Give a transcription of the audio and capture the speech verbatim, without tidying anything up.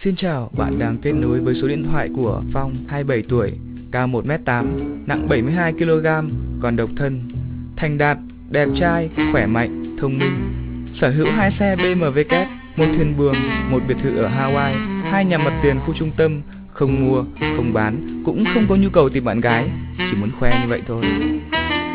Xin chào, bạn đang kết nối với số điện thoại của Phong, hai mươi bảy tuổi, cao một mét tám, nặng bảy mươi hai ki lô gam, còn độc thân, thành đạt, đẹp trai, khỏe mạnh, thông minh, sở hữu hai xe bê em vê kép, một thuyền buồm, một biệt thự ở Hawaii, hai nhà mặt tiền khu trung tâm, không mua, không bán, cũng không có nhu cầu tìm bạn gái, chỉ muốn khoe như vậy thôi.